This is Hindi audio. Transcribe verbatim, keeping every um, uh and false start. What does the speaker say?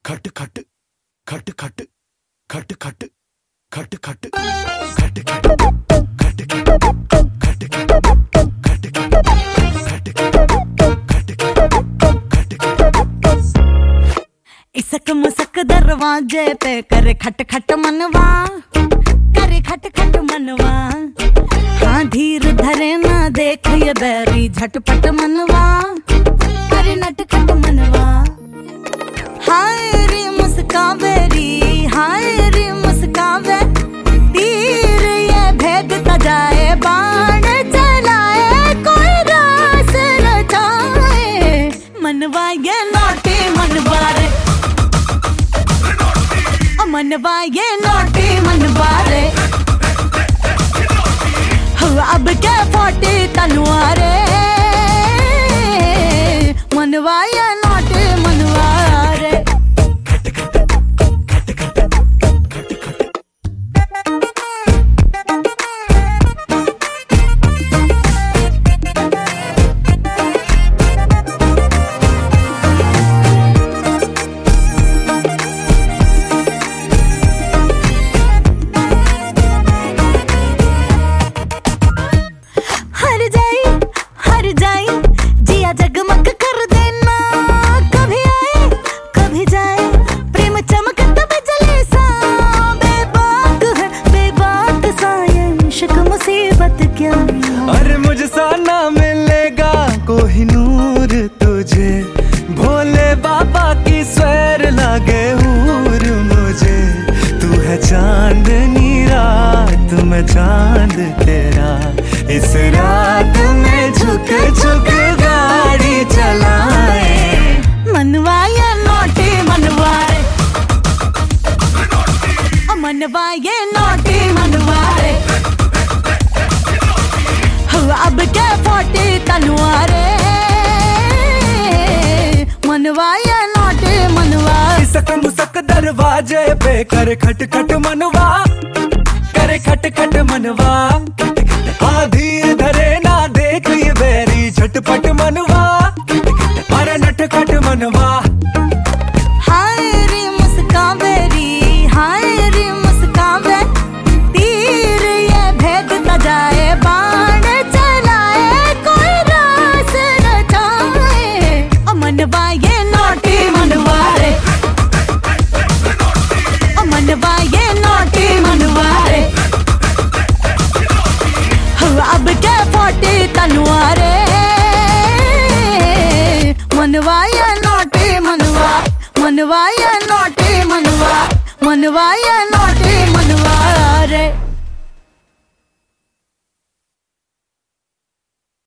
खट खट खट खट खट खट खट खट खट इसक मुसक दरवाजे पे करे खट खट मनवा, करे खट खट मनवा। हाँ धीर धरे ना देख ये बैरी झटपट मनवा, अरे नट खट मनवा। हाय रे मुस्कावे री, हाय रे मुस्कावे, तीर ये भेदता जाए, बाण चलाए, कोई रास रचाए। मनवा ये नोटी मनवा रे, मनवा ये नोटी मनवा रे। अब क्या फोटी तलवारे, मनवा ये नोटी मनवा रे। जगमग कर देना, कभी आए कभी जाए, प्रेम चमकता बिजली सा, बेबाक है बेबाक सा ये इश्क मुसीबत क्या। अरे मुझसा ना मिलेगा कोई नूर तुझे, भोले बाबा की सैर लागे हूर मुझे। तू है चांदनी रात में चांद तेरा, इस रात में झुक झुक गाड़ी चलाए। मनवा ये नोटी मनवा रे, मनवा ये नोटी मनवा रे। अब क्या फोटी तलवारे, मनवा ये नोटी मनवा। इसक मुसक दरवाजे पे करे खट खट मनवा, करे खट खट मनवा। धीर धरे ना देख ये बैरी झटपट मनवा, अरे नट खट मनवा। हाय रे मुस्कावे री, हाय रे मुस्कावे, तीर ये भेदता जाए, बाण चलाए, कोई रास रचाए। मनवा ये नोटी मनवा रे, मनवा ये नोटी मनवा रे। अब क्या फोटी तलवारे, मनवा ये नोटी मनवा, मनवा ये नोटी मनवा, मनवा ये